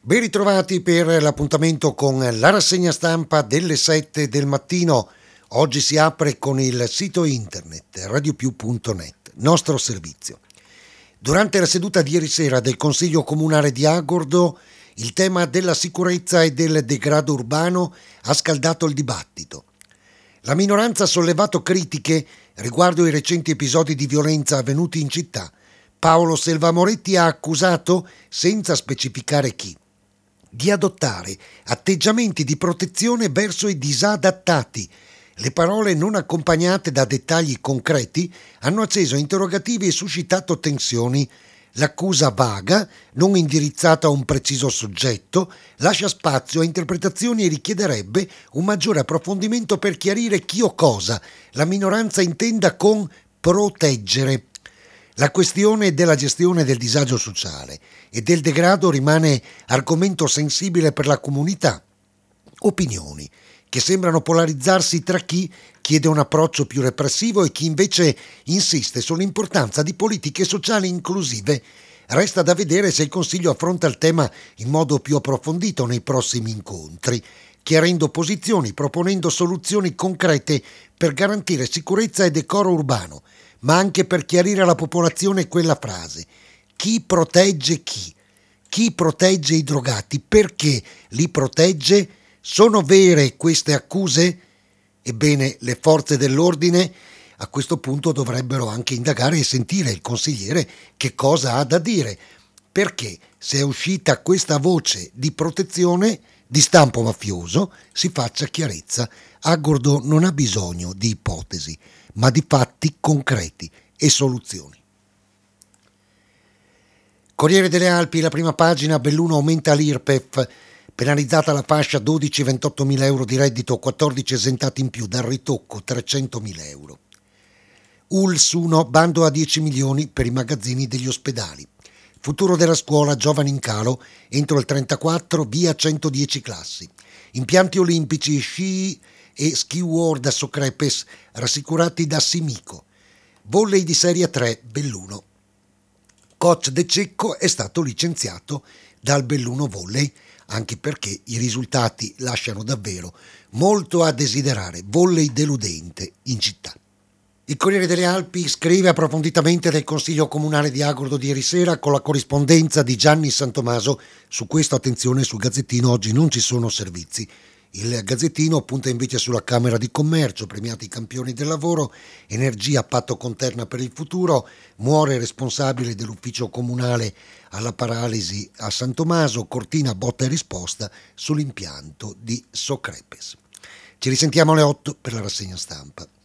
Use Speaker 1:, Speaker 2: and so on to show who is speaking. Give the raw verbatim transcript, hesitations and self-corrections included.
Speaker 1: Ben ritrovati per l'appuntamento con la rassegna stampa delle sette del mattino. Oggi si apre con il sito internet radiopiù punto net, nostro servizio. Durante la seduta di ieri sera del Consiglio Comunale di Agordo, il tema della sicurezza e del degrado urbano ha scaldato il dibattito. La minoranza ha sollevato critiche riguardo i recenti episodi di violenza avvenuti in città. Paolo Selvamoretti ha accusato, senza specificare chi, di adottare atteggiamenti di protezione verso i disadattati. Le parole non accompagnate da dettagli concreti hanno acceso interrogativi e suscitato tensioni. L'accusa vaga, non indirizzata a un preciso soggetto, lascia spazio a interpretazioni e richiederebbe un maggiore approfondimento per chiarire chi o cosa la minoranza intenda con proteggere. La questione della gestione del disagio sociale e del degrado rimane argomento sensibile per la comunità. Opinioni che sembrano polarizzarsi tra chi chiede un approccio più repressivo e chi invece insiste sull'importanza di politiche sociali inclusive. Resta da vedere se il Consiglio affronta il tema in modo più approfondito nei prossimi incontri, chiarendo posizioni, proponendo soluzioni concrete per garantire sicurezza e decoro urbano, ma anche per chiarire alla popolazione quella frase: chi protegge chi? Chi protegge i drogati? Perché li protegge? Sono vere queste accuse? Ebbene, le forze dell'ordine a questo punto dovrebbero anche indagare e sentire il consigliere che cosa ha da dire, perché se è uscita questa voce di protezione di stampo mafioso si faccia chiarezza. Agordo non ha bisogno di ipotesi, ma di fatti concreti e soluzioni. Corriere delle Alpi, la prima pagina: Belluno aumenta l'I R P E F, penalizzata la fascia dodici ventotto mila euro di reddito, quattordici esentati in più, dal ritocco trecentomila euro. U L S uno, bando a dieci milioni per i magazzini degli ospedali. Futuro della scuola, giovani in calo, entro il trentaquattro via centodieci classi. Impianti olimpici, sci e ski world a Socrepes, rassicurati da Simico. Volley di Serie tre, Belluno. Coach De Cecco è stato licenziato dal Belluno Volley, anche perché i risultati lasciano davvero molto a desiderare. Volley deludente in città. Il Corriere delle Alpi scrive approfonditamente del Consiglio Comunale di Agordo di ieri sera con la corrispondenza di Gianni Santomaso. Su questo, attenzione, sul Gazzettino oggi non ci sono servizi. Il Gazzettino punta invece sulla Camera di Commercio, premiati i campioni del lavoro, energia, patto con Terna per il futuro, muore responsabile dell'ufficio comunale alla paralisi a San Tommaso, Cortina botta e risposta sull'impianto di Socrepes. Ci risentiamo alle otto per la rassegna stampa.